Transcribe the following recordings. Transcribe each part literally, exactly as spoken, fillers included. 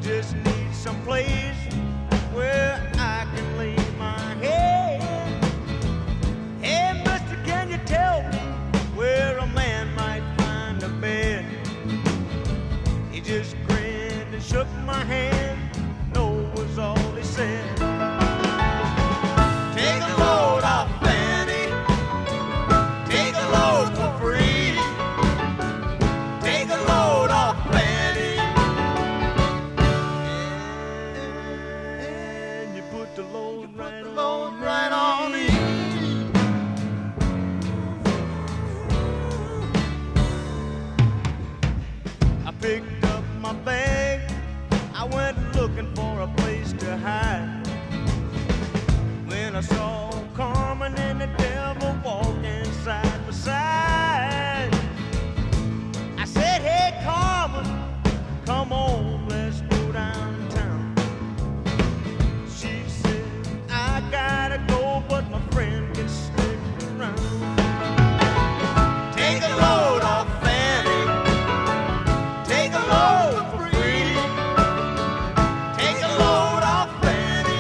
just need some place where I can lay my head. Hey, mister, can you tell me where a man might find a bed? He just grinned and shook my hand. No was all he said. Take a load off Fanny. Take a load for free. Take a load off Fanny. And you put the load right on, right on me. I picked up my bag. I went looking for a place to hide. When I saw Carmen and the devil walking side by side, I said, hey Carmen, come on, let's go downtown. She said, I gotta go, but my friend can stick around. Take a load off Fanny. Take a load for free. Take a load off Fanny.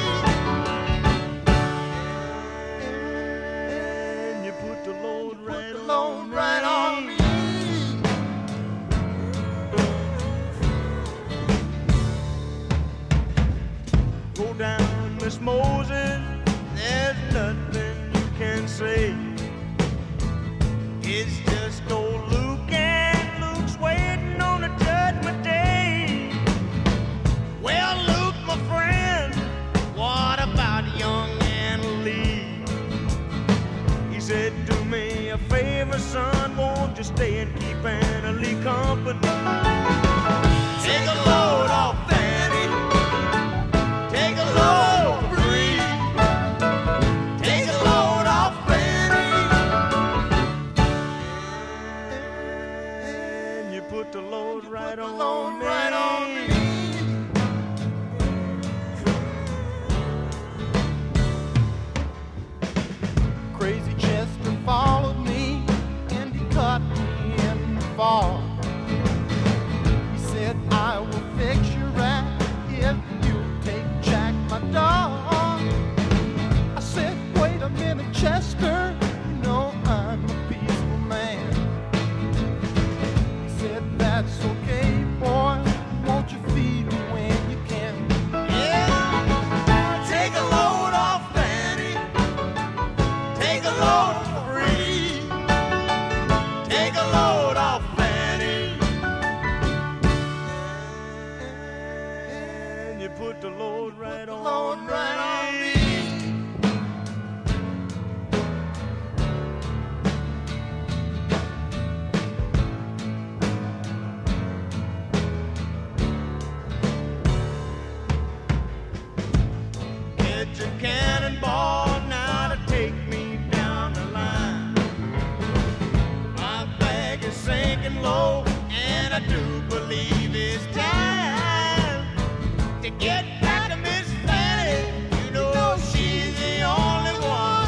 And you put the load right on, right on me. Go down, Miss Moses, there's nothing you can say. It's just old Luke, and Luke's waiting on the judgment day. Well, Luke, my friend, what about young Anna Lee? He said, do me a favor, son, won't you stay and keep Anna Lee company? Take a load off Fanny. Take a load for free. Take a load off Fanny. And you put the load right on me. Right on me. Crazy Chester followed me and he caught me in the fall. He said, I will fix you right if you take Jack, my dog. I said, wait a minute, Chester, you know I'm a peaceful man. He said, that's okay, boy, won't you feed me when you can? Yeah, take a load off Fanny. Take a load for free. Take a load off Fanny. And you put the load right on, load right on me. Get your cannonball now to take me down the line. My bag is sinking low, and I do believe it's time to get back to Miss Fanny. You know she's the only one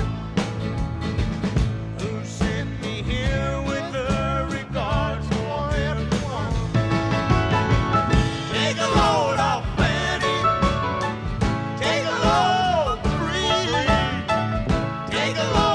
who sent me here with her regards for everyone. Take a load off Fanny. Take a load free. Take a load.